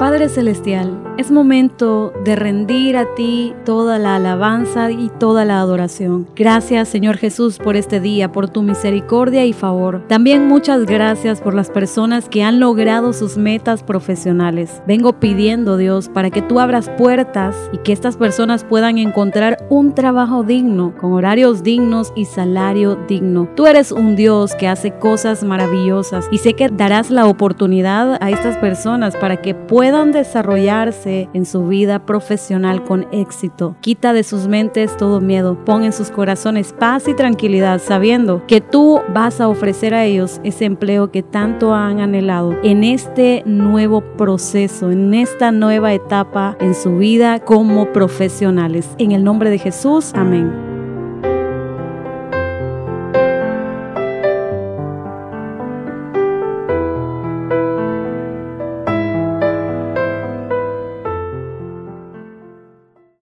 Padre Celestial, es momento de rendir a ti toda la alabanza y toda la adoración. Gracias, Señor Jesús, por este día, por tu misericordia y favor. También muchas gracias por las personas que han logrado sus metas profesionales. Vengo pidiendo, Dios, para que tú abras puertas y que estas personas puedan encontrar un trabajo digno, con horarios dignos y salario digno. Tú eres un Dios que hace cosas maravillosas y sé que darás la oportunidad a estas personas para que puedan desarrollarse en su vida profesional con éxito. Quita de sus mentes todo miedo. Pon en sus corazones paz y tranquilidad, sabiendo que tú vas a ofrecer a ellos ese empleo que tanto han anhelado en este nuevo proceso, en esta nueva etapa en su vida como profesionales. En el nombre de Jesús, amén.